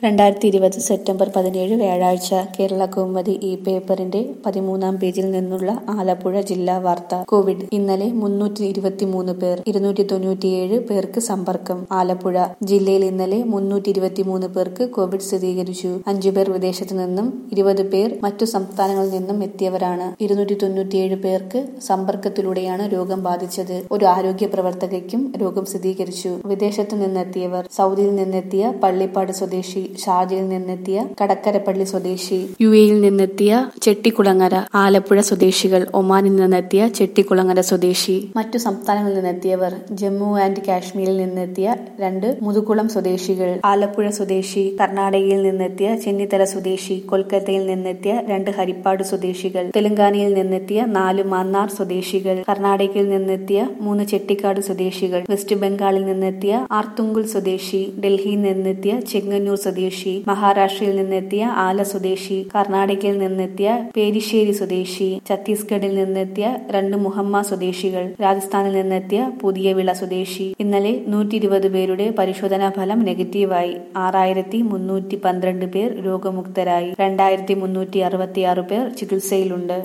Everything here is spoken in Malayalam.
2020 സെപ്റ്റംബർ 17 വ്യാഴാഴ്ച കേരളകൗമുദി ഈ പേപ്പറിന്റെ 13-ാം പേജിൽ നിന്നുള്ള ആലപ്പുഴ ജില്ലാ വാർത്ത. കോവിഡ് ഇന്നലെ 323 പേർ, 297 പേർക്ക് സമ്പർക്കം. ആലപ്പുഴ ജില്ലയിൽ ഇന്നലെ 323 പേർക്ക് കോവിഡ് സ്ഥിരീകരിച്ചു. 5 പേർ വിദേശത്തു നിന്നും 20 പേർ മറ്റു സംസ്ഥാനങ്ങളിൽ നിന്നും എത്തിയവരാണ്. 297 പേർക്ക് സമ്പർക്കത്തിലൂടെയാണ് രോഗം ബാധിച്ചത്. ഒരു ആരോഗ്യ പ്രവർത്തകയ്ക്കും രോഗം സ്ഥിരീകരിച്ചു. വിദേശത്തു നിന്നെത്തിയവർ: സൗദിയിൽ നിന്നെത്തിയ പള്ളിപ്പാട് സ്വദേശി, ഷാർജയിൽ നിന്നെത്തിയ കടക്കരപ്പള്ളി സ്വദേശി, UAE-യിൽ നിന്നെത്തിയ ചെട്ടിക്കുളങ്ങര, ആലപ്പുഴ സ്വദേശികൾ, ഒമാനിൽ നിന്നെത്തിയ ചെട്ടിക്കുളങ്ങര സ്വദേശി. മറ്റു സംസ്ഥാനങ്ങളിൽ നിന്നെത്തിയവർ: ജമ്മു ആൻഡ് കാശ്മീരിൽ നിന്നെത്തിയ 2 മുതുകുളം സ്വദേശികൾ, ആലപ്പുഴ സ്വദേശി, കർണാടകയിൽ നിന്നെത്തിയ ചെന്നിത്തല സ്വദേശി, കൊൽക്കത്തയിൽ നിന്നെത്തിയ 2 ഹരിപ്പാട് സ്വദേശികൾ, തെലങ്കാനയിൽ നിന്നെത്തിയ 4 മാന്നാർ സ്വദേശികൾ, കർണാടകയിൽ നിന്നെത്തിയ 3 ചെട്ടിക്കാട് സ്വദേശികൾ, വെസ്റ്റ് ബംഗാളിൽ നിന്നെത്തിയ ആർത്തുങ്കുൽ സ്വദേശി, ഡൽഹിയിൽ നിന്നെത്തിയ ചെങ്ങന്നൂർ സ്വദേശി, മഹാരാഷ്ട്രയിൽ നിന്നെത്തിയ ആല സ്വദേശി, കർണാടകയിൽ നിന്നെത്തിയ പേരിശ്ശേരി സ്വദേശി, ഛത്തീസ്ഗഡിൽ നിന്നെത്തിയ 2 മുഹമ്മ സ്വദേശികൾ, രാജസ്ഥാനിൽ നിന്നെത്തിയ പുതിയവിള സ്വദേശി. ഇന്നലെ 120 പേരുടെ പരിശോധനാ ഫലം നെഗറ്റീവായി. 6312 പേർ രോഗമുക്തരായി. 2366 പേർ ചികിത്സയിലുണ്ട്.